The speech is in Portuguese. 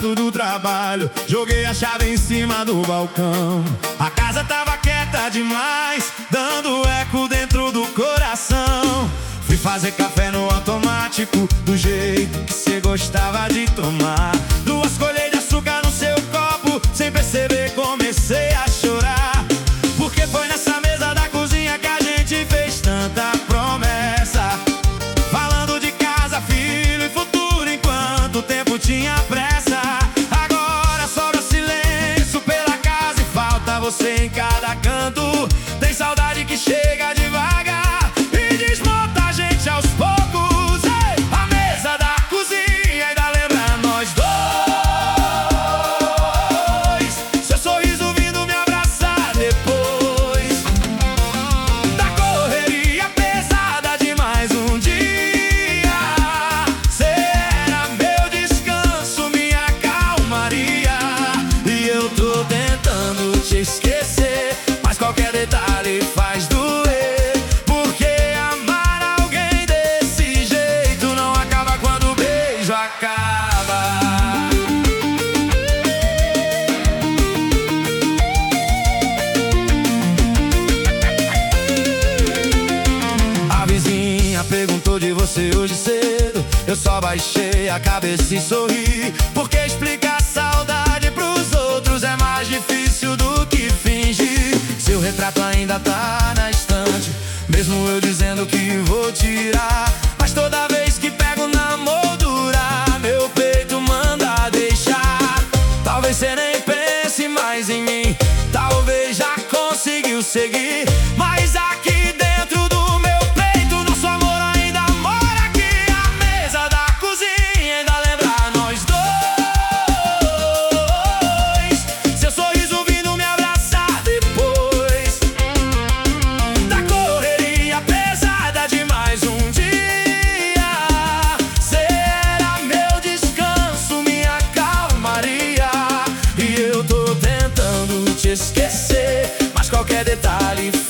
cansado do trabalho, joguei a chave em cima do balcão. A casa tava quieta demais, dando eco dentro do coração. Fui fazer café no automático, do jeito que cê gostava de tomar. 2 colheres de açúcar no seu copo, sem perceber comecei a chorar. Porque foi nessa mesa da cozinha que a gente fez tanta promessa, falando de casa, filho e futuro, enquanto o tempo tinha pressa. Agora sobra silêncio pela casa e falta você em cada canto. Tem saudade que chega devagar e desmonta a gente aos poucos. Ei! A mesa da cozinha ainda lembra nós dois. Seu sorriso vindo me abraçar depois da correria pesada de mais um dia. Cê era meu descanso, minha calmaria. E eu tô tentando te esquecer, mas qualquer detalhe faz doer. Porque amar alguém desse jeito não acaba quando o beijo acaba. A vizinha perguntou de você hoje cedo, eu só baixei a cabeça e sorri. Porque explicar saudade pros outros é mais difícil do que fingir. Seu retrato ainda tá na estante, mesmo eu dizendo que vou tirar. Mas toda vez que pego na moldura, meu peito manda deixar. Talvez cê nem pense mais em mim, talvez já conseguiu seguir, mas aqui dentro do meu peito nosso amor ainda mora aqui. A mesa da cozinha ainda lembra nós dois. Seu sorriso vindo me abraçar depois da correria pesada de mais um dia. Cê era meu descanso, minha calmaria. E eu tô tentando te esquecer, mas qualquer detalhe